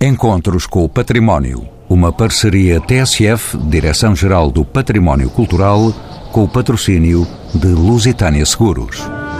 Encontros com o Património, uma parceria TSF, Direção-Geral do Património Cultural, com o patrocínio de Lusitânia Seguros.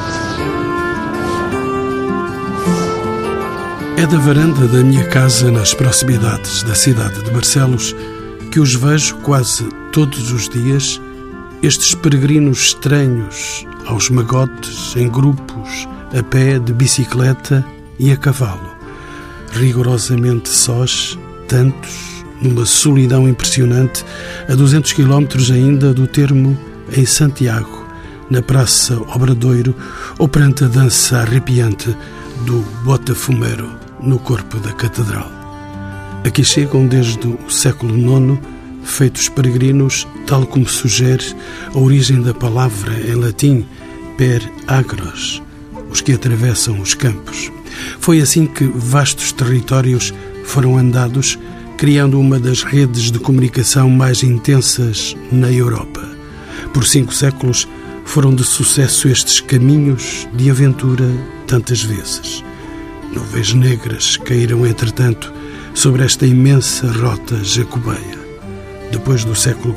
É da varanda da minha casa, nas proximidades da cidade de Barcelos, que os vejo quase todos os dias, estes peregrinos estranhos, aos magotes, em grupos, a pé, de bicicleta e a cavalo. Rigorosamente sós, tantos, numa solidão impressionante, a 200 quilómetros ainda do termo em Santiago, na Praça Obradoiro, ou perante a dança arrepiante do Botafumeiro no corpo da Catedral. Aqui chegam desde o século IX, feitos peregrinos, tal como sugere a origem da palavra em latim per agros, os que atravessam os campos. Foi assim que vastos territórios foram andados, criando uma das redes de comunicação mais intensas na Europa. Por 5 séculos foram de sucesso estes caminhos de aventura tantas vezes. Nuvens negras caíram, entretanto, sobre esta imensa rota jacobeia. Depois do século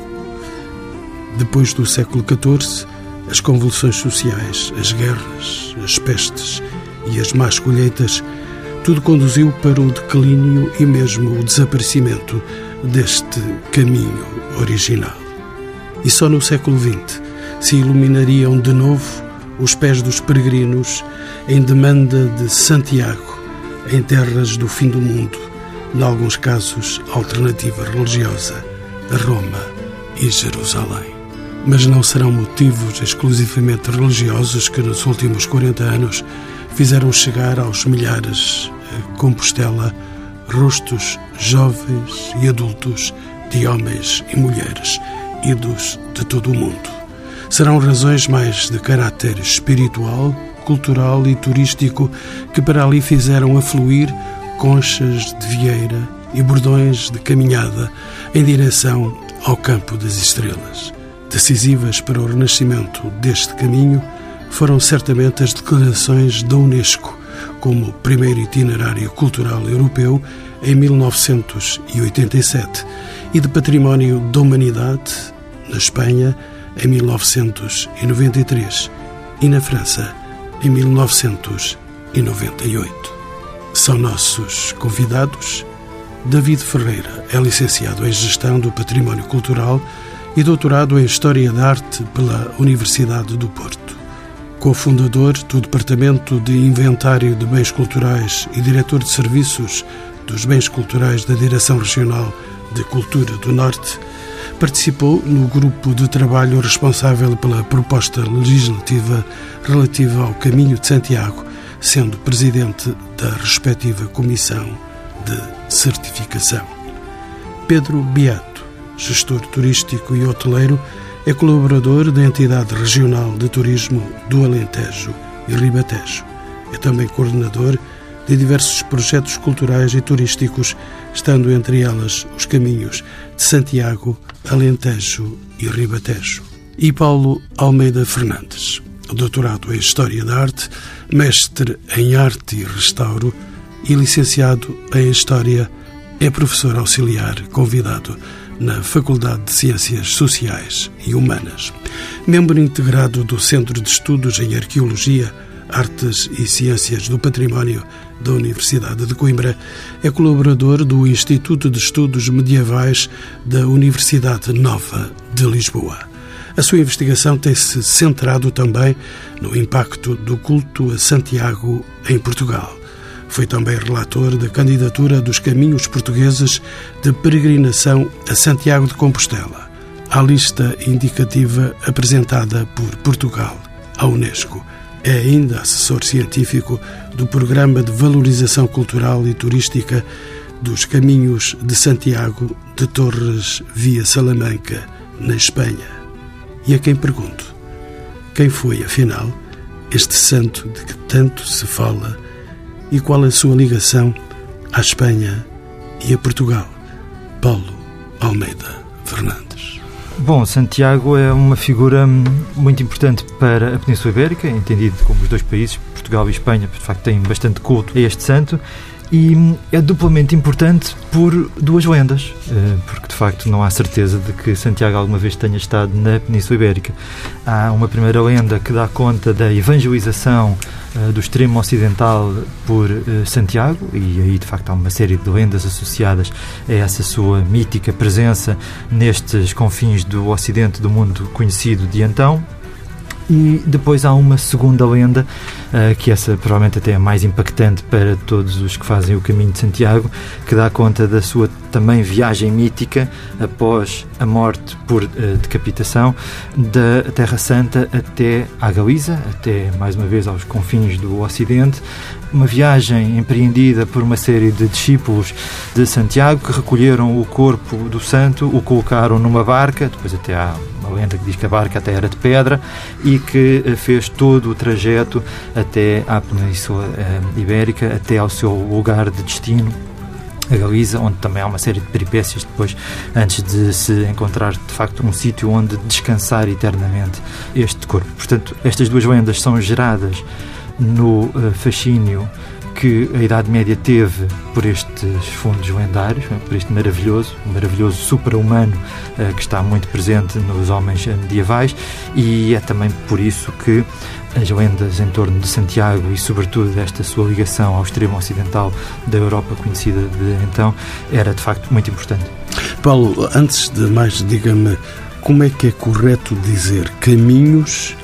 XIV, as convulsões sociais, as guerras, as pestes e as más colheitas, tudo conduziu para o declínio e mesmo o desaparecimento deste caminho original. E só no século XX se iluminariam de novo os pés dos peregrinos em demanda de Santiago, em terras do fim do mundo, em alguns casos alternativa religiosa, a Roma e Jerusalém. Mas não serão motivos exclusivamente religiosos que nos últimos 40 anos fizeram chegar aos milhares a Compostela rostos jovens e adultos de homens e mulheres idos de todo o mundo. Serão razões mais de caráter espiritual, cultural e turístico que para ali fizeram afluir conchas de vieira e bordões de caminhada em direção ao campo das estrelas. Decisivas para o renascimento deste caminho foram certamente as declarações da Unesco como primeiro itinerário cultural europeu em 1987 e de Património da Humanidade na Espanha em 1993 e na França em 1998. São nossos convidados. David Ferreira é licenciado em Gestão do Património Cultural e doutorado em História da Arte pela Universidade do Porto. Cofundador do Departamento de Inventário de Bens Culturais e diretor de Serviços dos Bens Culturais da Direção Regional de Cultura do Norte, participou no grupo de trabalho responsável pela proposta legislativa relativa ao Caminho de Santiago, sendo presidente da respectiva Comissão de Certificação. Pedro Beato, gestor turístico e hoteleiro, é colaborador da Entidade Regional de Turismo do Alentejo e Ribatejo. É também coordenador de diversos projetos culturais e turísticos, estando entre elas os caminhos de Santiago, Alentejo e Ribatejo. E Paulo Almeida Fernandes, doutorado em História da Arte, mestre em Arte e Restauro e licenciado em História, é professor auxiliar convidado na Faculdade de Ciências Sociais e Humanas. Membro integrado do Centro de Estudos em Arqueologia, Artes e Ciências do Património da Universidade de Coimbra, é colaborador do Instituto de Estudos Medievais da Universidade Nova de Lisboa. A sua investigação tem-se centrado também no impacto do culto a Santiago em Portugal. Foi também relator da candidatura dos caminhos portugueses de peregrinação a Santiago de Compostela, à lista indicativa apresentada por Portugal à Unesco. É ainda assessor científico do Programa de Valorização Cultural e Turística dos Caminhos de Santiago de Torres via Salamanca, na Espanha. E a quem pergunto, quem foi, afinal, este santo de que tanto se fala e qual a sua ligação à Espanha e a Portugal? Paulo Almeida Fernandes. Bom, Santiago é uma figura muito importante para a Península Ibérica, entendido como os dois países, Portugal e Espanha, de facto têm bastante culto a este santo, E é duplamente importante por duas lendas, porque de facto não há certeza de que Santiago alguma vez tenha estado na Península Ibérica. Há uma primeira lenda que dá conta da evangelização do extremo ocidental por Santiago, e aí de facto há uma série de lendas associadas a essa sua mítica presença nestes confins do ocidente do mundo conhecido de então. E depois há uma segunda lenda, que essa provavelmente até é mais impactante para todos os que fazem o caminho de Santiago, que dá conta da sua também viagem mítica após a morte por decapitação da Terra Santa até à Galiza, até mais uma vez aos confins do Ocidente. Uma viagem empreendida por uma série de discípulos de Santiago que recolheram o corpo do santo, o colocaram numa barca, depois até há uma lenda que diz que a barca até era de pedra, e que fez todo o trajeto até à Península Ibérica, até ao seu lugar de destino, a Galiza, onde também há uma série de peripécias depois, antes de se encontrar de facto um sítio onde descansar eternamente este corpo. Portanto, estas duas lendas são geradas no fascínio que a Idade Média teve por estes fundos lendários, por este maravilhoso supra-humano que está muito presente nos homens medievais, e é também por isso que as lendas em torno de Santiago e sobretudo desta sua ligação ao extremo ocidental da Europa conhecida de então era de facto muito importante. Paulo, antes de mais, diga-me, como é que é correto dizer caminho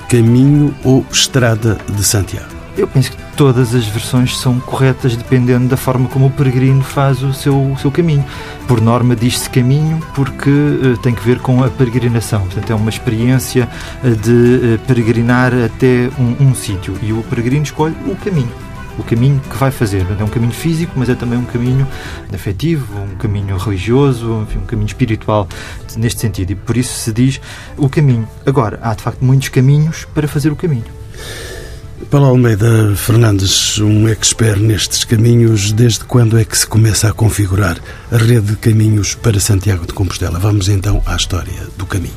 ou estrada de Santiago? Eu penso que todas as versões são corretas dependendo da forma como o peregrino faz o seu caminho. Por norma diz-se caminho porque tem que ver com a peregrinação. Portanto, é uma experiência de peregrinar até um sítio, e o peregrino escolhe o caminho que vai fazer. É um caminho físico, mas é também um caminho afetivo, um caminho religioso, enfim, um caminho espiritual neste sentido, e por isso se diz o caminho. Agora, há de facto muitos caminhos para fazer o caminho. Paulo Almeida Fernandes, um expert nestes caminhos, desde quando é que se começa a configurar a rede de caminhos para Santiago de Compostela? Vamos então à história do caminho.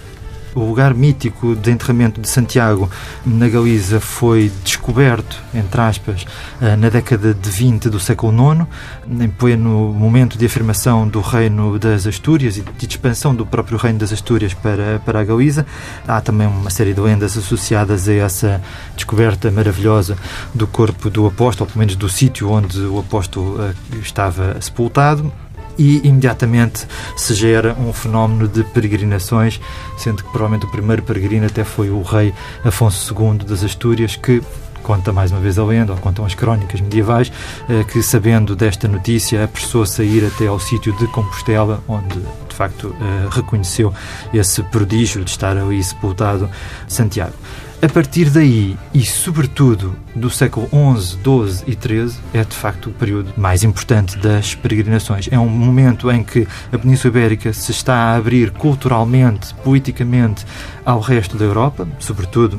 O lugar mítico de enterramento de Santiago na Galiza foi descoberto, entre aspas, na década de 20 do século IX, em pleno momento de afirmação do reino das Astúrias e de expansão do próprio reino das Astúrias para a Galiza. Há também uma série de lendas associadas a essa descoberta maravilhosa do corpo do apóstolo, pelo menos do sítio onde o apóstolo estava sepultado. E imediatamente se gera um fenómeno de peregrinações, sendo que provavelmente o primeiro peregrino até foi o rei Afonso II das Astúrias, que conta mais uma vez a lenda, ou contam as crónicas medievais, que sabendo desta notícia apressou-se a ir até ao sítio de Compostela, onde de facto reconheceu esse prodígio de estar ali sepultado Santiago. A partir daí, e sobretudo do século XI, XII e XIII, é de facto o período mais importante das peregrinações. É um momento em que a Península Ibérica se está a abrir culturalmente, politicamente, ao resto da Europa, sobretudo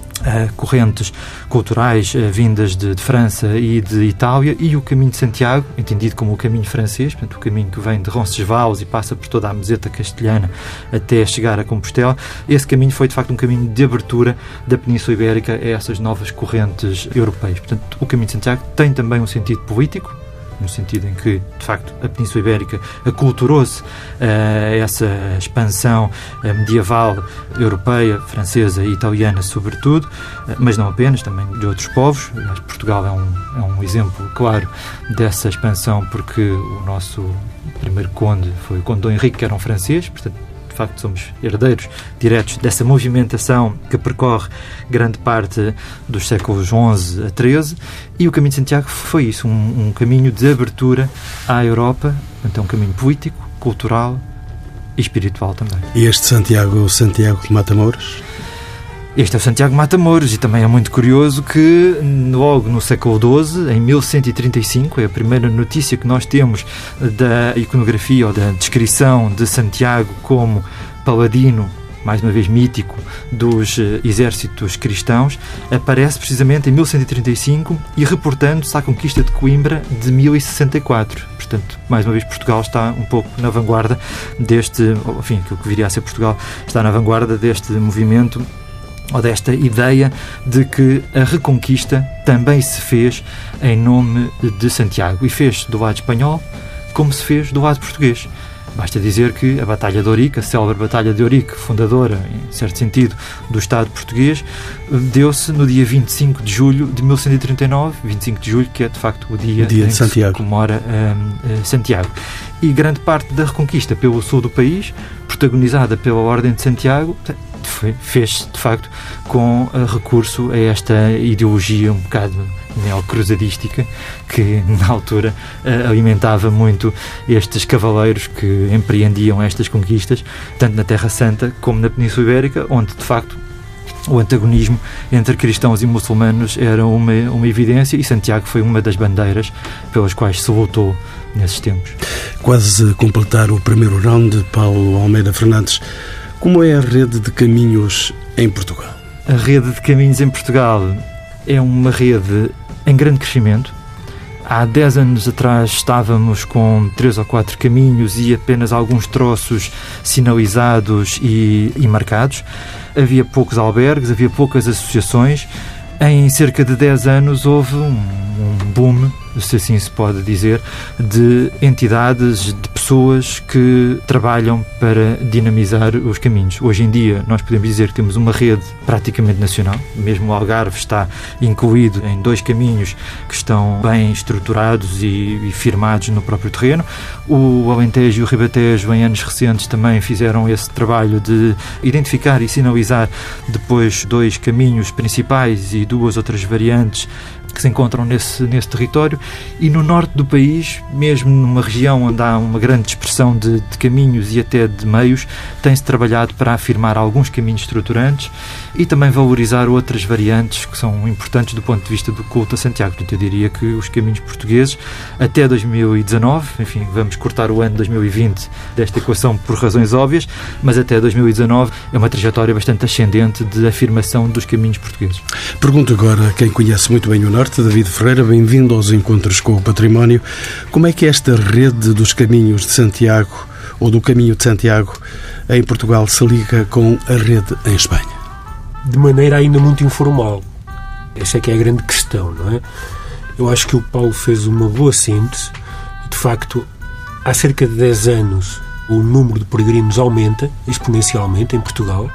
correntes culturais vindas de França e de Itália, e o caminho de Santiago, entendido como o caminho francês, portanto o caminho que vem de Roncesvalles e passa por toda a meseta castelhana até chegar a Compostela. Esse caminho foi de facto um caminho de abertura da Península Ibérica a essas novas correntes europeias. Portanto, o caminho de Santiago tem também um sentido político, no sentido em que, de facto, a Península Ibérica aculturou-se a essa expansão medieval europeia, francesa e italiana, sobretudo, mas não apenas, também de outros povos. Aliás, Portugal é um exemplo claro dessa expansão, porque o nosso primeiro conde foi o conde Dom Henrique, que era um francês, portanto, de facto somos herdeiros diretos dessa movimentação que percorre grande parte dos séculos XI a XIII, e o caminho de Santiago foi isso, um caminho de abertura à Europa, então um caminho político, cultural e espiritual também. E este Santiago de Matamoros? Este é o Santiago de Matamoros, e também é muito curioso que logo no século XII, em 1135, é a primeira notícia que nós temos da iconografia ou da descrição de Santiago como paladino, mais uma vez mítico, dos exércitos cristãos, aparece precisamente em 1135 e reportando-se à conquista de Coimbra de 1064. Portanto, mais uma vez, Portugal está um pouco na vanguarda deste, enfim, que o que viria a ser Portugal está na vanguarda deste movimento ou desta ideia de que a Reconquista também se fez em nome de Santiago, e fez do lado espanhol como se fez do lado português. Basta dizer que a Batalha de Ourique, a célebre Batalha de Ourique, fundadora, em certo sentido, do Estado português, deu-se no dia 25 de julho de 1139, 25 de julho, que é de facto o dia em que se comemora Santiago. E grande parte da Reconquista pelo sul do país, protagonizada pela Ordem de Santiago, fez-se de facto com recurso a esta ideologia um bocado neocruzadística que na altura alimentava muito estes cavaleiros que empreendiam estas conquistas, tanto na Terra Santa como na Península Ibérica, onde de facto o antagonismo entre cristãos e muçulmanos era uma evidência, e Santiago foi uma das bandeiras pelas quais se lutou nesses tempos. Quase completar o primeiro round, Paulo Almeida Fernandes, como é a rede de caminhos em Portugal? A rede de caminhos em Portugal é uma rede em grande crescimento. Há 10 anos atrás estávamos com 3 ou 4 caminhos e apenas alguns troços sinalizados e marcados. Havia poucos albergues, havia poucas associações. Em cerca de 10 anos houve um boom, se assim se pode dizer, de entidades, de pessoas que trabalham para dinamizar os caminhos. Hoje em dia nós podemos dizer que temos uma rede praticamente nacional, mesmo o Algarve está incluído em 2 caminhos que estão bem estruturados e firmados no próprio terreno. O Alentejo e o Ribatejo em anos recentes também fizeram esse trabalho de identificar e sinalizar depois 2 caminhos principais e 2 outras variantes que se encontram nesse território. E no norte do país, mesmo numa região onde há uma grande dispersão de caminhos e até de meios, tem-se trabalhado para afirmar alguns caminhos estruturantes e também valorizar outras variantes que são importantes do ponto de vista do culto a Santiago. Portanto, eu diria que os caminhos portugueses até 2019, enfim, vamos cortar o ano 2020 desta equação por razões óbvias, mas até 2019 é uma trajetória bastante ascendente de afirmação dos caminhos portugueses. Pergunto agora a quem conhece muito bem o Norte, David Ferreira, bem-vindo aos Encontros com o Património. Como é que esta rede dos caminhos de Santiago, ou do Caminho de Santiago, em Portugal se liga com a rede em Espanha? De maneira ainda muito informal. Essa é que é a grande questão, não é? Eu acho que o Paulo fez uma boa síntese. De facto, há cerca de 10 anos o número de peregrinos aumenta exponencialmente em Portugal,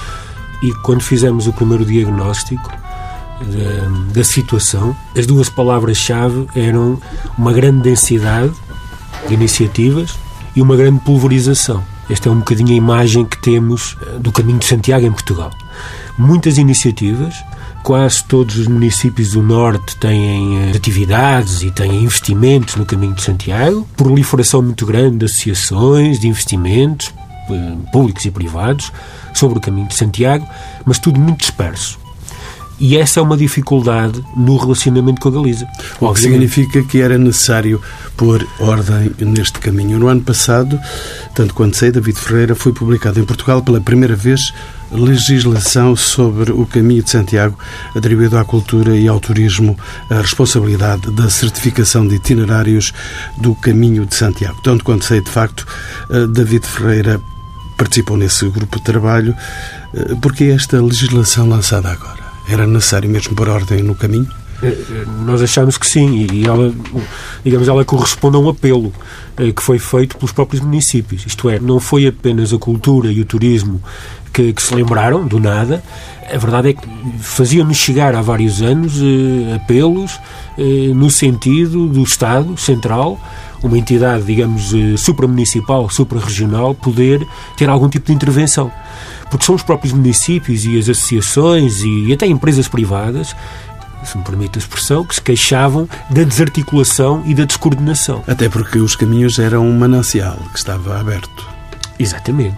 e quando fizemos o primeiro diagnóstico da situação, as 2 palavras-chave eram uma grande densidade de iniciativas e uma grande pulverização. Esta é um bocadinho a imagem que temos do Caminho de Santiago em Portugal. Muitas iniciativas, quase todos os municípios do Norte têm atividades e têm investimentos no Caminho de Santiago, proliferação muito grande de associações, de investimentos públicos e privados sobre o Caminho de Santiago, mas tudo muito disperso. E essa é uma dificuldade no relacionamento com a Galiza. O que significa que era necessário pôr ordem neste caminho. No ano passado, tanto quanto sei, David Ferreira, foi publicado em Portugal pela primeira vez legislação sobre o Caminho de Santiago, atribuído à cultura e ao turismo a responsabilidade da certificação de itinerários do Caminho de Santiago. Tanto quanto sei, de facto, David Ferreira participou nesse grupo de trabalho. Por que esta legislação lançada agora? Era necessário mesmo pôr ordem no caminho? Nós achamos que sim, e ela corresponde a um apelo que foi feito pelos próprios municípios. Isto é, não foi apenas a cultura e o turismo que se lembraram do nada. A verdade é que faziam-nos chegar há vários anos apelos no sentido do Estado Central, uma entidade, digamos, supramunicipal, suprarregional, poder ter algum tipo de intervenção. Porque são os próprios municípios e as associações e até empresas privadas, se me permite a expressão, que se queixavam da desarticulação e da descoordenação. Até porque os caminhos eram um manancial que estava aberto. Exatamente.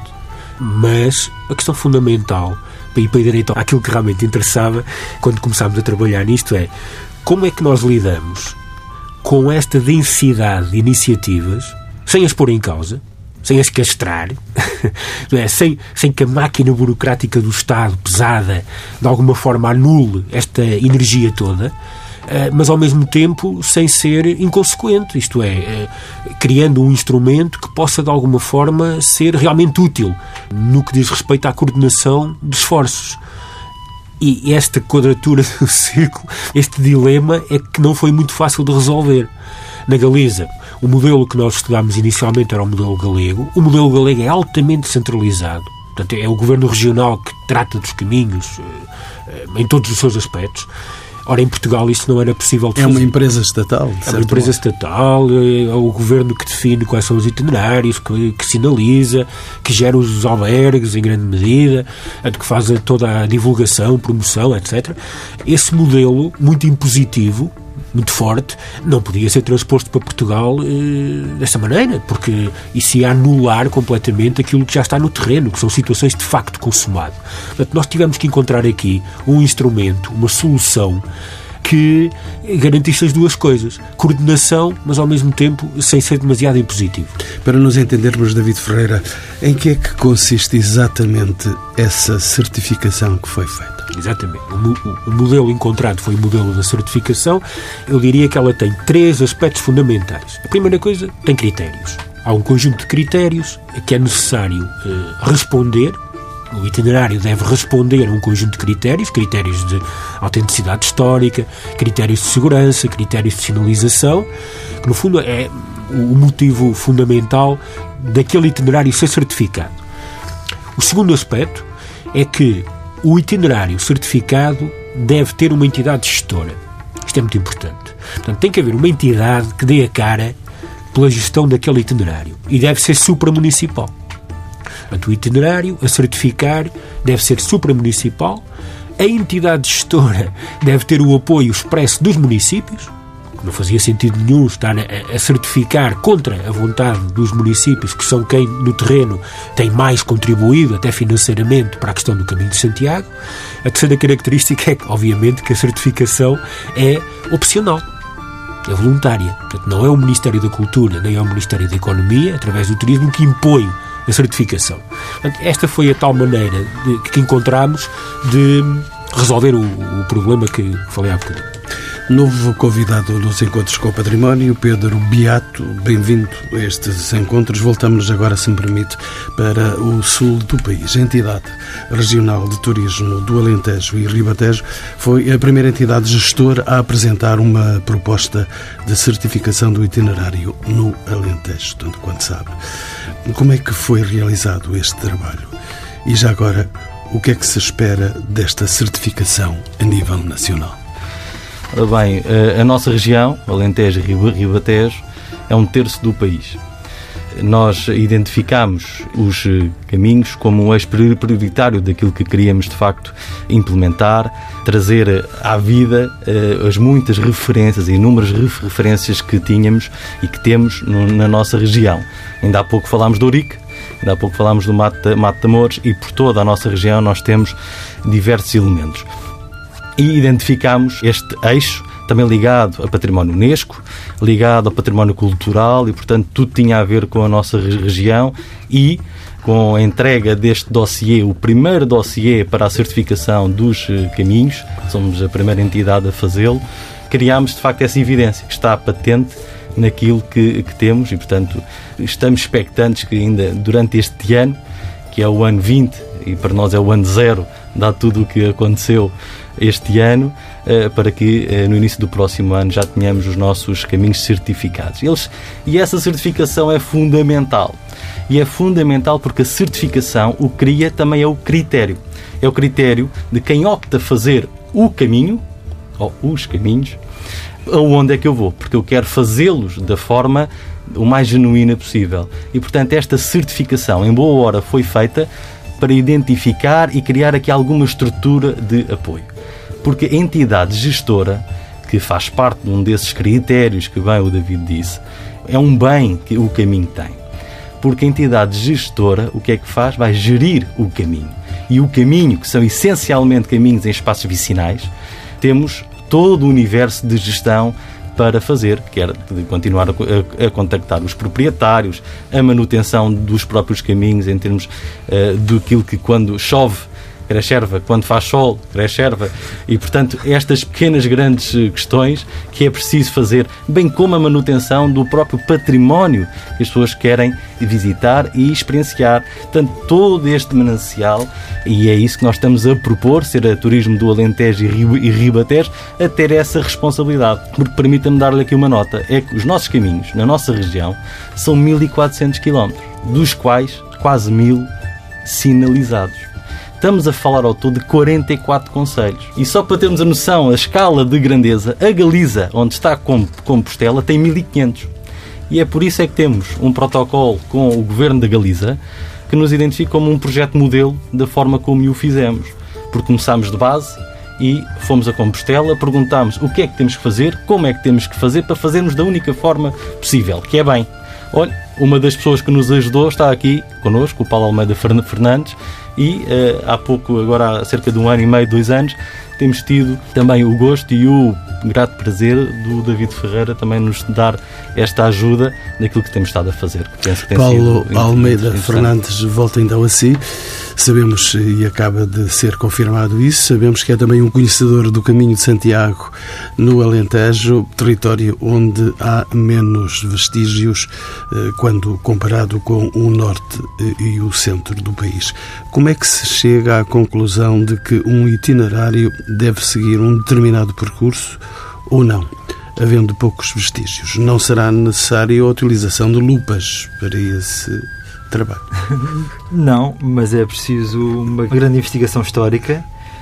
Mas a questão fundamental, para ir direito àquilo que realmente interessava, quando começámos a trabalhar nisto, é como é que nós lidamos com esta densidade de iniciativas, sem as pôr em causa, sem as castrar, não é? sem que a máquina burocrática do Estado, pesada, de alguma forma anule esta energia toda, mas ao mesmo tempo sem ser inconsequente, isto é, criando um instrumento que possa de alguma forma ser realmente útil no que diz respeito à coordenação de esforços. E esta quadratura do círculo, este dilema, é que não foi muito fácil de resolver. Na Galiza, o modelo que nós estudámos inicialmente era o modelo galego. O modelo galego é altamente centralizado. Portanto, é o governo regional que trata dos caminhos em todos os seus aspectos. Ora, em Portugal isso não era possível de fazer. É uma empresa estatal. É uma empresa estatal, é o governo que define quais são os itinerários, que sinaliza, que gera os albergues em grande medida, que faz toda a divulgação, promoção, etc. Esse modelo, muito impositivo, muito forte, não podia ser transposto para Portugal dessa maneira, porque isso ia anular completamente aquilo que já está no terreno, que são situações de facto consumado. Portanto, nós tivemos que encontrar aqui um instrumento, uma solução que garantisse as duas coisas. Coordenação, mas ao mesmo tempo sem ser demasiado impositivo. Para nos entendermos, David Ferreira, em que é que consiste exatamente essa certificação que foi feita? Exatamente. O modelo encontrado foi o modelo da certificação. Eu diria que ela tem 3 aspectos fundamentais. A primeira coisa, tem critérios. Há um conjunto de critérios que é necessário responder. O itinerário deve responder a um conjunto de critérios de autenticidade histórica, critérios de segurança, critérios de sinalização, que no fundo é o motivo fundamental daquele itinerário ser certificado. O segundo aspecto é que o itinerário certificado deve ter uma entidade gestora. Isto é muito importante. Portanto, tem que haver uma entidade que dê a cara pela gestão daquele itinerário e deve ser supramunicipal. Portanto, o itinerário a certificar deve ser supramunicipal, a entidade gestora deve ter o apoio expresso dos municípios. Não fazia sentido nenhum estar a certificar contra a vontade dos municípios, que são quem no terreno tem mais contribuído, até financeiramente, para a questão do Caminho de Santiago. A terceira característica é, obviamente, que a certificação é opcional, é voluntária. Portanto, não é o Ministério da Cultura nem é o Ministério da Economia, através do turismo, que impõe a certificação. Portanto, esta foi a tal maneira que encontramos de resolver o problema que falei há bocadinho. Novo convidado nos Encontros com o Património, Pedro Beato. Bem-vindo a estes encontros. Voltamos agora, se me permite, para o sul do país. A entidade regional de turismo do Alentejo e Ribatejo foi a primeira entidade gestora a apresentar uma proposta de certificação do itinerário no Alentejo, tanto quanto sabe. Como é que foi realizado este trabalho? E já agora, o que é que se espera desta certificação a nível nacional? Ora bem, a nossa região, Alentejo e Ribatejo, é 1/3 do país. Nós identificámos os caminhos como um eixo prioritário daquilo que queríamos, de facto, implementar, trazer à vida as muitas referências e inúmeras referências que tínhamos e que temos na nossa região. Ainda há pouco falámos do Ourique, ainda há pouco falámos do Mato de Amores, e por toda a nossa região nós temos diversos elementos. E identificámos este eixo também ligado a património Unesco, ligado ao património cultural, e, portanto, tudo tinha a ver com a nossa região. E com a entrega deste dossiê, o primeiro dossiê para a certificação dos caminhos, somos a primeira entidade a fazê-lo, criámos, de facto, essa evidência que está patente naquilo que temos, e, portanto, estamos expectantes que ainda durante este ano, que é o ano 20, e para nós é o ano 0, dado tudo o que aconteceu este ano, para que no início do próximo ano já tenhamos os nossos caminhos certificados. E essa certificação é fundamental. E é fundamental porque a certificação, o que cria também é o critério. É o critério de quem opta fazer o caminho, ou os caminhos, aonde é que eu vou, porque eu quero fazê-los da forma o mais genuína possível. E, portanto, esta certificação, em boa hora, foi feita para identificar e criar aqui alguma estrutura de apoio. Porque a entidade gestora, que faz parte de um desses critérios que bem o David disse, é um bem que o caminho tem. Porque a entidade gestora, o que é que faz? Vai gerir o caminho. E o caminho, que são essencialmente caminhos em espaços vicinais, temos todo o universo de gestão para fazer, quer de continuar a contactar os proprietários, a manutenção dos próprios caminhos, em termos daquilo que, quando chove, cresce erva, quando faz sol, cresce erva. E, portanto, estas pequenas, grandes questões que é preciso fazer, bem como a manutenção do próprio património que as pessoas querem visitar e experienciar. Portanto, todo este manancial, e é isso que nós estamos a propor, ser a Turismo do Alentejo e Ribatejo, a ter essa responsabilidade. Porque permita-me dar-lhe aqui uma nota, é que os nossos caminhos, na nossa região, são 1400 km, dos quais quase 1000 sinalizados. Estamos a falar ao todo de 44 concelhos. E só para termos a noção, a escala de grandeza, a Galiza, onde está Compostela, tem 1500. E é por isso é que temos um protocolo com o Governo da Galiza que nos identifica como um projeto modelo da forma como o fizemos. Porque começámos de base e fomos a Compostela, perguntámos o que é que temos que fazer, como é que temos que fazer para fazermos da única forma possível, que é bem. Olha, uma das pessoas que nos ajudou está aqui connosco, o Paulo Almeida Fernandes, e há pouco, agora há cerca de 1 ano e meio, 2 anos, temos tido também o gosto e o grato prazer do David Ferreira também nos dar esta ajuda naquilo que temos estado a fazer. Penso que tem Paulo Almeida Fernandes, volta então a si. Sabemos, e acaba de ser confirmado isso, sabemos que é também um conhecedor do Caminho de Santiago no Alentejo, território onde há menos vestígios quando comparado com o norte e o centro do país. Como é que se chega à conclusão de que um itinerário deve seguir um determinado percurso ou não, havendo poucos vestígios? Não será necessária a utilização de lupas para esse trabalho? Não, mas é preciso uma grande investigação histórica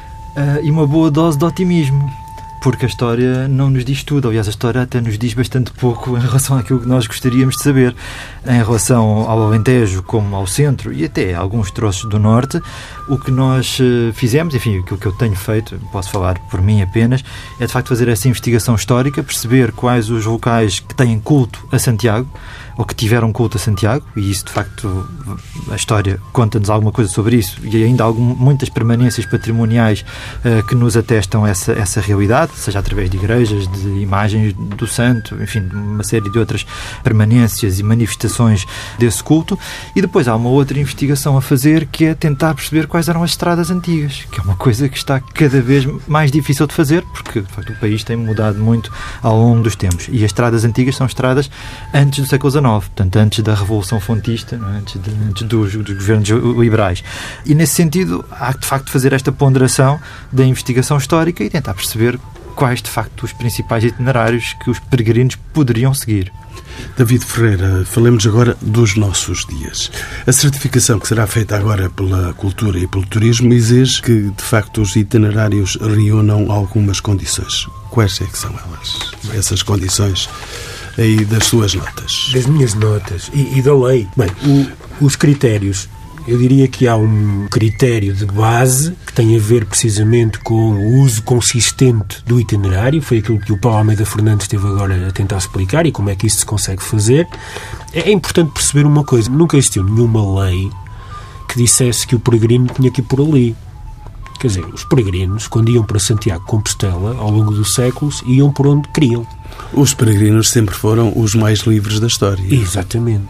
e uma boa dose de otimismo, porque a história não nos diz tudo. Aliás, a história até nos diz bastante pouco em relação àquilo que nós gostaríamos de saber. Em relação ao Alentejo, como ao centro e até alguns troços do norte, o que nós fizemos, enfim, aquilo que eu tenho feito, posso falar por mim apenas, é de facto fazer essa investigação histórica, perceber quais os locais que têm culto a Santiago, ou que tiveram culto a Santiago, e isso de facto a história conta-nos alguma coisa sobre isso, e ainda há muitas permanências patrimoniais que nos atestam essa realidade, seja através de igrejas, de imagens do santo, enfim, de uma série de outras permanências e manifestações desse culto. E depois há uma outra investigação a fazer, que é tentar perceber quais eram as estradas antigas, que é uma coisa que está cada vez mais difícil de fazer, porque de facto o país tem mudado muito ao longo dos tempos, e as estradas antigas são estradas antes do século XIX, portanto antes da Revolução Fontista, não é? antes dos governos liberais. E nesse sentido há de facto fazer esta ponderação da investigação histórica e tentar perceber quais de facto os principais itinerários que os peregrinos poderiam seguir. David Ferreira, falemos agora dos nossos dias. A certificação que será feita agora pela cultura e pelo turismo exige que, de facto, os itinerários reúnam algumas condições. Quais é que são elas? Essas condições aí das suas notas. Das minhas notas e da lei. Bem, os critérios. Eu diria que há um critério de base que tem a ver precisamente com o uso consistente do itinerário. Foi aquilo que o Paulo Almeida Fernandes esteve agora a tentar explicar e como é que isso se consegue fazer. É importante perceber uma coisa. Nunca existiu nenhuma lei que dissesse que o peregrino tinha que ir por ali. Quer dizer, os peregrinos, quando iam para Santiago de Compostela, ao longo dos séculos, iam por onde queriam. Os peregrinos sempre foram os mais livres da história. Exatamente.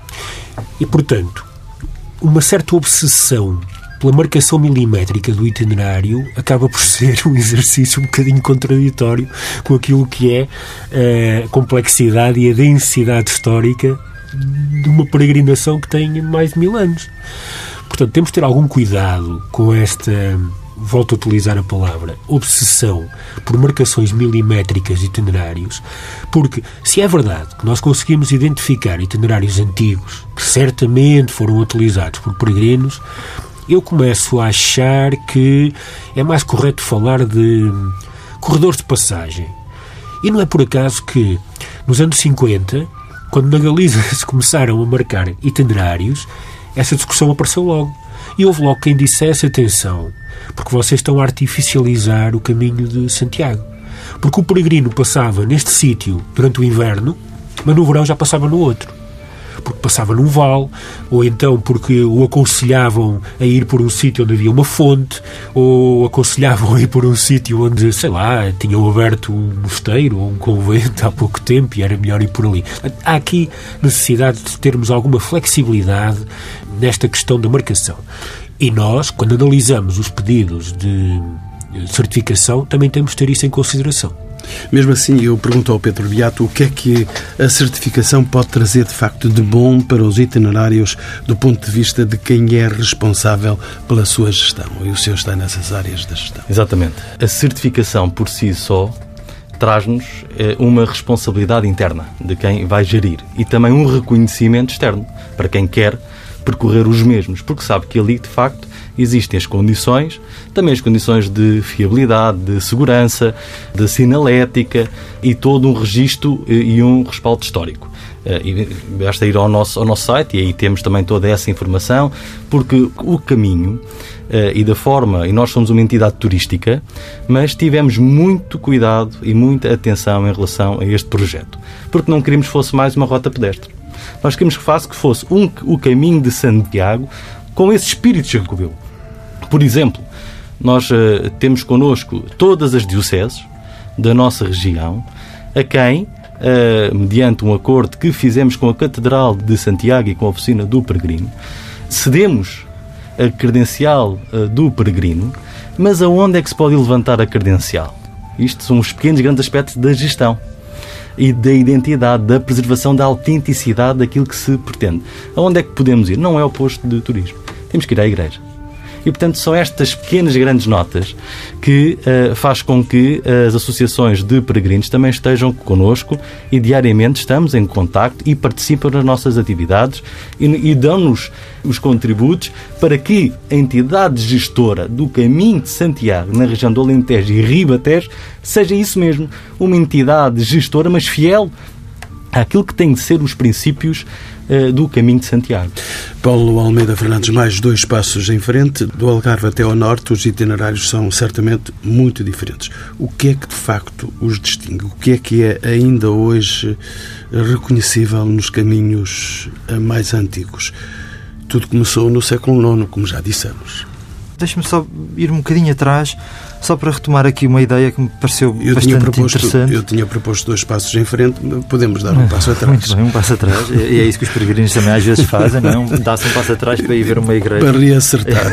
E, portanto, uma certa obsessão pela marcação milimétrica do itinerário acaba por ser um exercício um bocadinho contraditório com aquilo que é a complexidade e a densidade histórica de uma peregrinação que tem mais de 1000 anos. Portanto, temos de ter algum cuidado com esta, volto a utilizar a palavra, obsessão por marcações milimétricas de itinerários, porque se é verdade que nós conseguimos identificar itinerários antigos que certamente foram utilizados por peregrinos, eu começo a achar que é mais correto falar de corredores de passagem. E não é por acaso que nos anos 50, quando na Galiza se começaram a marcar itinerários, essa discussão apareceu logo. E houve logo quem dissesse, atenção, porque vocês estão a artificializar o caminho de Santiago. Porque o peregrino passava neste sítio durante o inverno, mas no verão já passava no outro. Porque passava num vale, ou então porque o aconselhavam a ir por um sítio onde havia uma fonte, ou aconselhavam a ir por um sítio onde, sei lá, tinham aberto um mosteiro ou um convento há pouco tempo e era melhor ir por ali. Há aqui necessidade de termos alguma flexibilidade nesta questão da marcação. E nós, quando analisamos os pedidos de certificação, também temos de ter isso em consideração. Mesmo assim, eu pergunto ao Pedro Beato o que é que a certificação pode trazer de facto de bom para os itinerários do ponto de vista de quem é responsável pela sua gestão, e o senhor está nessas áreas da gestão. Exatamente. A certificação por si só traz-nos uma responsabilidade interna de quem vai gerir e também um reconhecimento externo para quem quer percorrer os mesmos, porque sabe que ali, de facto, existem as condições, também as condições de fiabilidade, de segurança, de sinalética e todo um registro e um respaldo histórico. E basta ir ao nosso site e aí temos também toda essa informação, porque o caminho e da forma, e nós somos uma entidade turística, mas tivemos muito cuidado e muita atenção em relação a este projeto, porque não queríamos que fosse mais uma rota pedestre. Nós queríamos que fosse o caminho de Santiago com esse espírito jacobeu. Por exemplo, nós temos connosco todas as dioceses da nossa região, a quem, mediante um acordo que fizemos com a Catedral de Santiago e com a Oficina do Peregrino, cedemos a credencial do peregrino, mas aonde é que se pode levantar a credencial? Isto são os pequenos e grandes aspectos da gestão e da identidade, da preservação da autenticidade daquilo que se pretende. Aonde é que podemos ir? Não é o posto de turismo. Temos que ir à igreja. E, portanto, são estas pequenas e grandes notas que faz com que as associações de peregrinos também estejam connosco e diariamente estamos em contacto e participam nas nossas atividades e dão-nos os contributos para que a entidade gestora do Caminho de Santiago, na região do Alentejo e Ribatejo, seja isso mesmo, uma entidade gestora, mas fiel àquilo que tem de ser os princípios do Caminho de Santiago. Paulo Almeida Fernandes, mais 2 passos em frente. Do Algarve até ao norte, os itinerários são certamente muito diferentes. O que é que de facto os distingue? O que é ainda hoje reconhecível nos caminhos mais antigos? Tudo começou no século IX, como já dissemos. Deixe-me só ir um bocadinho atrás, só para retomar aqui uma ideia que me pareceu bastante interessante. Eu tinha proposto 2 passos em frente, podemos dar um passo atrás. Muito bem, um passo atrás. E é isso que os peregrinos também às vezes fazem, não? Dá-se um passo atrás para ir ver uma igreja. Para reacertar.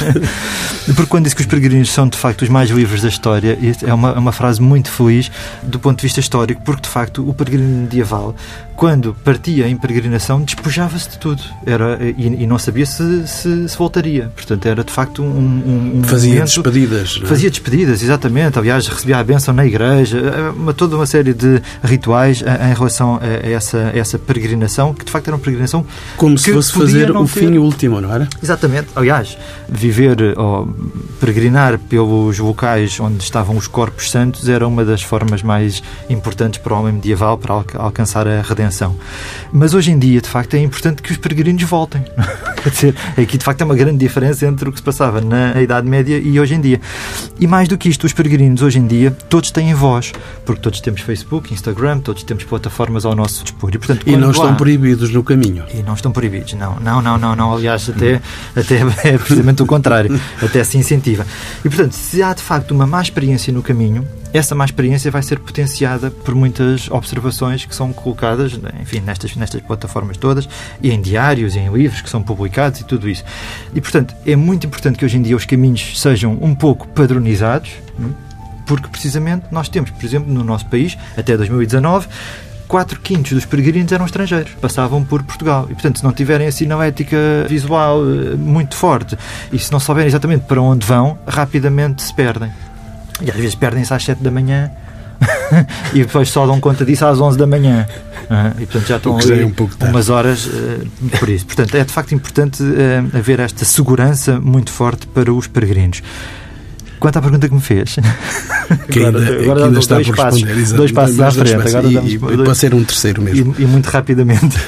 Porque quando diz que os peregrinos são de facto os mais livres da história, é uma frase muito feliz do ponto de vista histórico, porque de facto o peregrino medieval, quando partia em peregrinação, despojava-se de tudo. E não sabia se voltaria. Portanto, era de facto Fazia despedidas. Fazia despedidas, exatamente. Aliás, recebia a bênção na igreja. Toda uma série de rituais em relação a essa peregrinação, que de facto era uma peregrinação como se fosse fazer o fim último, não era? Exatamente. Aliás, viver ou peregrinar pelos locais onde estavam os corpos santos era uma das formas mais importantes para o homem medieval para alcançar a redenção. Mas hoje em dia, de facto, é importante que os peregrinos voltem. Quer dizer, aqui de facto é uma grande diferença entre o que se passava na Idade Média e hoje em dia. E mais do que isto, os peregrinos hoje em dia, todos têm voz, porque todos temos Facebook, Instagram, todos temos plataformas ao nosso dispor. E, portanto, não estão proibidos no caminho. E não estão proibidos, não. Aliás, até é precisamente o contrário. Até se incentiva. E, portanto, se há de facto uma má experiência no caminho, essa má experiência vai ser potenciada por muitas observações que são colocadas, enfim, nestas plataformas todas, e em diários, e em livros que são publicados e tudo isso. E, portanto, é muito importante que hoje em dia os caminhos sejam um pouco padronizados, porque precisamente nós temos, por exemplo, no nosso país, até 2019, 4/5 dos peregrinos eram estrangeiros, passavam por Portugal. E, portanto, se não tiverem a sinalética visual muito forte e se não souberem exatamente para onde vão, rapidamente se perdem. E às vezes perdem-se às 7 da manhã e depois só dão conta disso às 11 da manhã. E, portanto, já estão ali umas horas por isso. Portanto, é de facto importante haver esta segurança muito forte para os peregrinos. Quanto à pergunta que me fez, que agora ainda está por responder, 2 passos à frente. Agora e pode ser um terceiro mesmo. E muito rapidamente.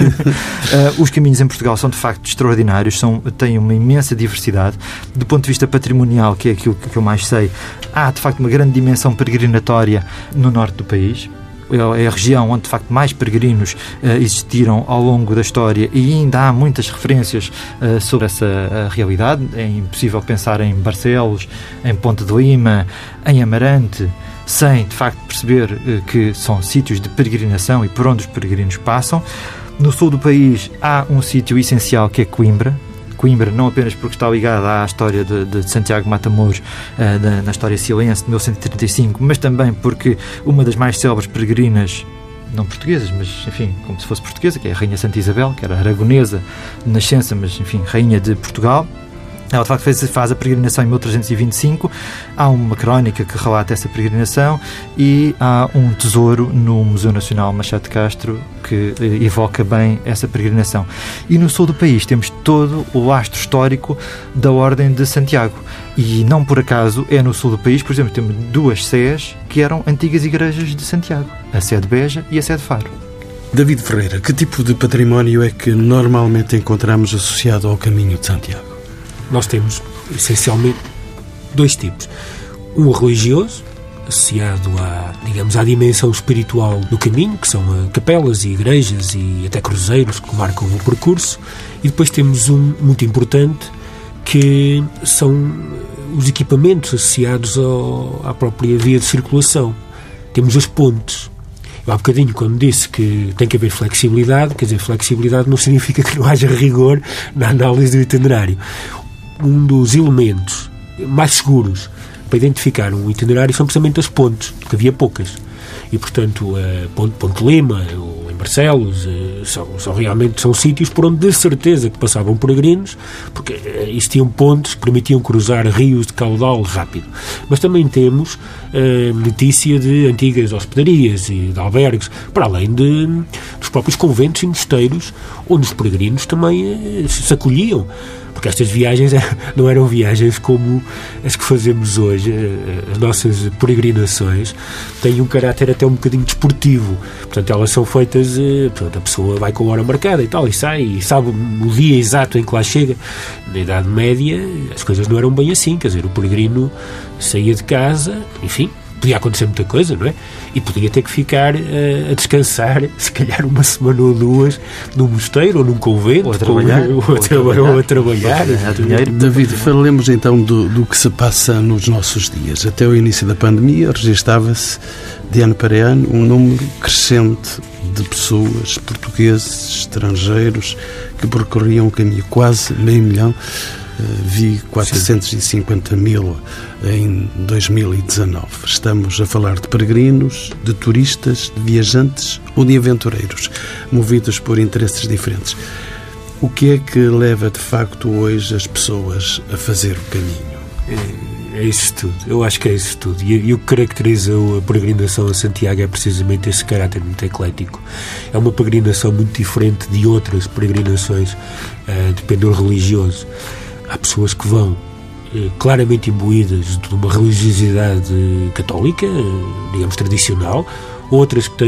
Os caminhos em Portugal são de facto extraordinários, têm uma imensa diversidade. Do ponto de vista patrimonial, que é aquilo que eu mais sei, há de facto uma grande dimensão peregrinatória no norte do país. É a região onde de facto mais peregrinos existiram ao longo da história e ainda há muitas referências sobre essa realidade. É impossível pensar em Barcelos, em Ponte de Lima, em Amarante, sem de facto perceber que são sítios de peregrinação e por onde os peregrinos passam. No sul do país há um sítio essencial que é Coimbra. Coimbra, não apenas porque está ligada à história de Santiago Matamoros, na história silense de 1135, mas também porque uma das mais célebres peregrinas, não portuguesas, mas, enfim, como se fosse portuguesa, que é a Rainha Santa Isabel, que era aragonesa de nascença, mas, enfim, Rainha de Portugal. Ela, de facto, faz a peregrinação em 1325. Há uma crónica que relata essa peregrinação e há um tesouro no Museu Nacional Machado de Castro que evoca bem essa peregrinação. E no sul do país temos todo o lastro histórico da Ordem de Santiago. E não por acaso é no sul do país, por exemplo, temos 2 sés que eram antigas igrejas de Santiago, a sé de Beja e a sé de Faro. David Ferreira, que tipo de património é que normalmente encontramos associado ao Caminho de Santiago? Nós temos, essencialmente, 2 tipos. Um religioso, associado à dimensão espiritual do caminho, que são capelas e igrejas e até cruzeiros que marcam o percurso. E depois temos um muito importante, que são os equipamentos associados à própria via de circulação. Temos as pontes. Eu há bocadinho, quando disse que tem que haver flexibilidade, quer dizer, flexibilidade não significa que não haja rigor na análise do itinerário. Um dos elementos mais seguros para identificar um itinerário são precisamente as pontes, porque havia poucas. E, portanto, Ponte Lima, ou em Barcelos, são sítios por onde de certeza que passavam peregrinos, porque existiam pontes que permitiam cruzar rios de caudal rápido. Mas também temos notícia de antigas hospedarias e de albergues, para além dos próprios conventos e mosteiros, onde os peregrinos também se acolhiam. Porque estas viagens não eram viagens como as que fazemos hoje. As nossas peregrinações têm um caráter até um bocadinho desportivo. Portanto, elas são feitas... Portanto, a pessoa vai com a hora marcada e tal, e sai, e sabe o dia exato em que lá chega. Na Idade Média, as coisas não eram bem assim. Quer dizer, o peregrino saía de casa, enfim... Podia acontecer muita coisa, não é? E podia ter que ficar a descansar, se calhar 1 semana ou 2, num mosteiro ou num convento. Ou a trabalhar. David, falemos então do que se passa nos nossos dias. Até o início da pandemia, registava-se, de ano para ano, um número crescente de pessoas, portugueses, estrangeiros, que percorriam o caminho, quase 500.000. Vi 450.000 em 2019. Estamos a falar de peregrinos, de turistas, de viajantes ou de aventureiros, movidos por interesses diferentes. O que é que leva, de facto, hoje as pessoas a fazer o caminho? É isso tudo. Eu acho que é isso tudo. E o que caracteriza a peregrinação a Santiago é precisamente esse caráter muito eclético. É uma peregrinação muito diferente de outras peregrinações de pendor religioso. Há pessoas que vão claramente imbuídas de uma religiosidade católica, digamos, tradicional, outras que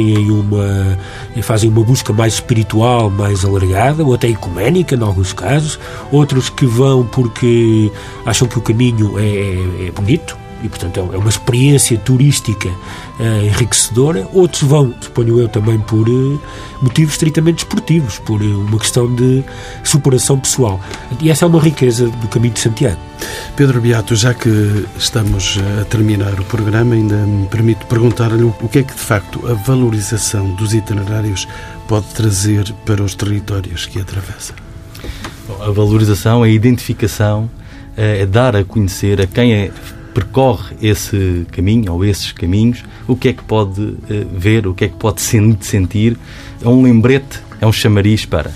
fazem uma busca mais espiritual, mais alargada, ou até ecuménica, em alguns casos, outros que vão porque acham que o caminho é bonito, e, portanto, é uma experiência turística enriquecedora. Outros vão, suponho eu, também por motivos estritamente desportivos, por uma questão de superação pessoal. E essa é uma riqueza do Caminho de Santiago. Pedro Beato, já que estamos a terminar o programa, ainda me permito perguntar-lhe o que é que, de facto, a valorização dos itinerários pode trazer para os territórios que atravessa? A valorização, a identificação, é dar a conhecer a quem percorre esse caminho ou esses caminhos, o que é que pode ver, o que é que pode sentir. É um lembrete, é um chamariz para.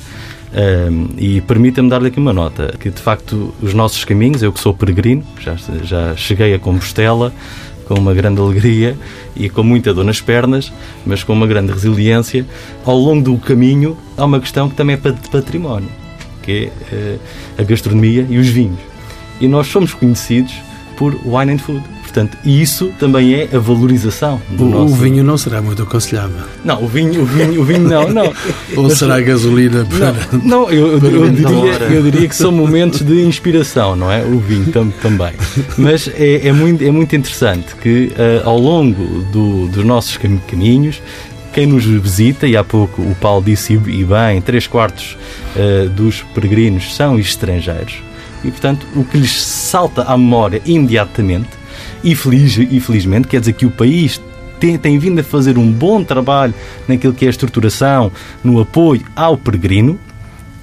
E permita-me dar-lhe aqui uma nota, que de facto os nossos caminhos, eu que sou peregrino, já cheguei a Compostela com uma grande alegria e com muita dor nas pernas, mas com uma grande resiliência. Ao longo do caminho há uma questão que também é de património, que é a gastronomia e os vinhos. E nós somos conhecidos por wine and food. Portanto, isso também é a valorização do nosso... O vinho não será muito aconselhável. Não, o vinho não. Ou será a gasolina para... Não, eu diria que são momentos de inspiração, não é? O vinho também. Mas é muito interessante que ao longo dos nossos caminhos, quem nos visita, e há pouco o Paulo disse e bem, 3/4 dos peregrinos são estrangeiros. E, portanto, o que lhes salta à memória imediatamente, e felizmente, quer dizer que o país tem vindo a fazer um bom trabalho naquilo que é a estruturação, no apoio ao peregrino,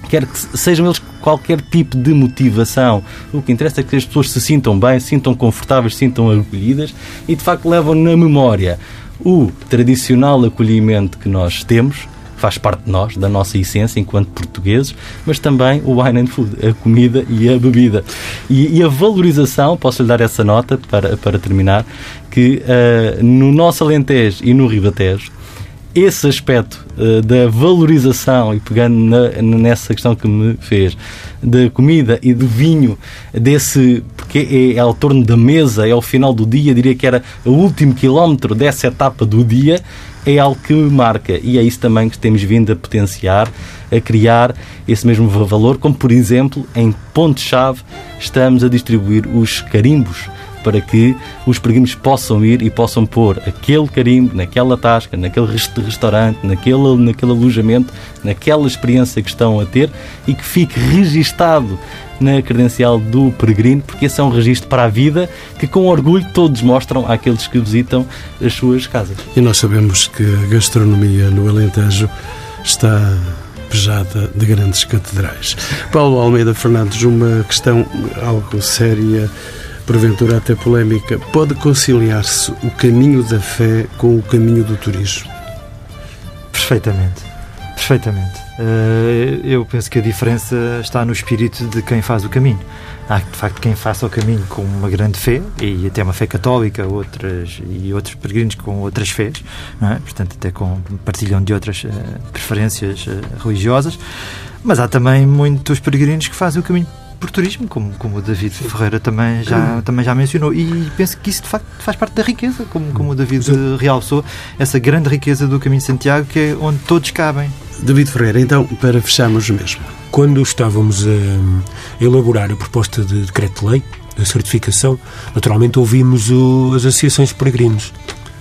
quer que sejam eles qualquer tipo de motivação. O que interessa é que as pessoas se sintam bem, se sintam confortáveis, se sintam acolhidas e, de facto, levam na memória o tradicional acolhimento que nós temos, faz parte de nós, da nossa essência enquanto portugueses, mas também o wine and food, a comida e a bebida. E a valorização, posso-lhe dar essa nota para terminar, que no nosso Alentejo e no Ribatejo, esse aspecto da valorização, e pegando nessa questão que me fez, da comida e do vinho, porque é ao torno da mesa, é ao final do dia, diria que era o último quilómetro dessa etapa do dia, é algo que marca, e é isso também que temos vindo a potenciar, a criar esse mesmo valor, como por exemplo, em pontos-chave, estamos a distribuir os carimbos, para que os peregrinos possam ir e possam pôr aquele carimbo naquela tasca, naquele restaurante, naquele alojamento, naquela experiência que estão a ter e que fique registado na credencial do peregrino, porque esse é um registro para a vida que com orgulho todos mostram àqueles que visitam as suas casas. E nós sabemos que a gastronomia no Alentejo está pejada de grandes catedrais. Paulo Almeida Fernandes, uma questão algo séria, porventura até polémica. Pode conciliar-se o caminho da fé com o caminho do turismo? Perfeitamente. Eu penso que a diferença está no espírito de quem faz o caminho. Há, de facto, quem faça o caminho com uma grande fé, e até uma fé católica, outros peregrinos com outras fés, não é? Portanto, até partilham de outras preferências religiosas, mas há também muitos peregrinos que fazem o caminho por turismo, como o David Ferreira também já mencionou, e penso que isso de facto faz parte da riqueza, como o David realçou, essa grande riqueza do Caminho de Santiago, que é onde todos cabem. David Ferreira, então, para fecharmos mesmo. Quando estávamos a elaborar a proposta de decreto-lei, da certificação, naturalmente ouvimos as associações de peregrinos.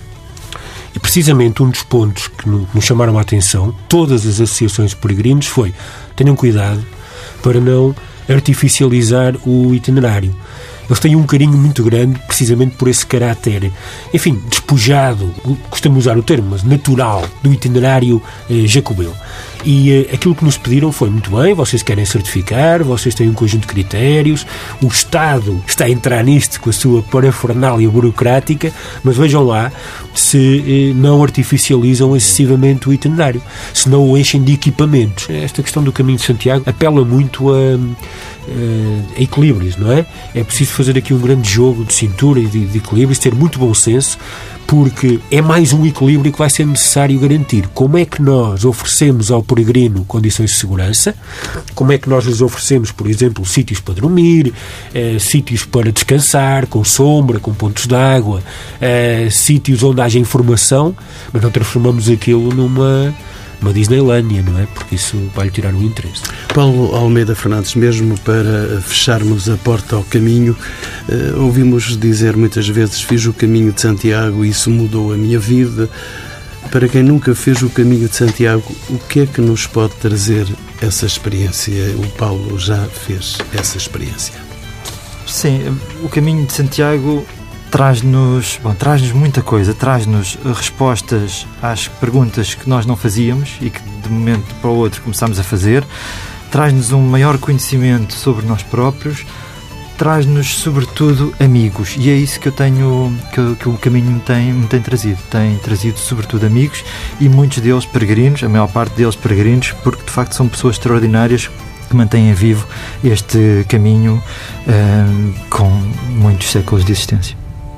E precisamente um dos pontos que nos chamaram a atenção, todas as associações de peregrinos, foi: tenham cuidado para não artificializar o itinerário. Eles têm um carinho muito grande precisamente por esse caráter, enfim, despojado, costumo usar o termo, mas natural, do itinerário jacobeu. E aquilo que nos pediram foi: muito bem, vocês querem certificar, vocês têm um conjunto de critérios, o Estado está a entrar nisto com a sua parafernália burocrática, mas vejam lá se não artificializam excessivamente o itinerário, se não o enchem de equipamentos. Esta questão do Caminho de Santiago apela muito a equilíbrios, não é? É preciso fazer aqui um grande jogo de cintura e de equilíbrios, ter muito bom senso, porque é mais um equilíbrio que vai ser necessário garantir. Como é que nós oferecemos ao peregrino condições de segurança? Como é que nós lhes oferecemos, por exemplo, sítios para dormir, sítios para descansar, com sombra, com pontos de água, sítios onde haja informação, mas não transformamos aquilo numa Disneylândia, não é? Porque isso vai-lhe tirar o interesse. Paulo Almeida Fernandes, mesmo para fecharmos a porta ao caminho, ouvimos dizer muitas vezes: fiz o Caminho de Santiago e isso mudou a minha vida. Para quem nunca fez o Caminho de Santiago, o que é que nos pode trazer essa experiência? O Paulo já fez essa experiência. Sim, o Caminho de Santiago traz-nos muita coisa, traz-nos respostas às perguntas que nós não fazíamos e que de um momento para o outro começámos a fazer, traz-nos um maior conhecimento sobre nós próprios, traz-nos sobretudo amigos, e é isso que que o caminho me tem trazido sobretudo amigos, e muitos deles peregrinos, a maior parte deles peregrinos, porque de facto são pessoas extraordinárias que mantêm vivo este caminho com muitos séculos de existência.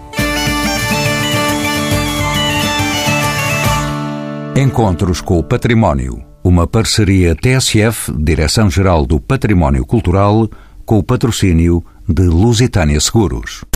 Encontros com o Património, uma parceria TSF, Direção-Geral do Património Cultural, com o patrocínio de Lusitânia Seguros.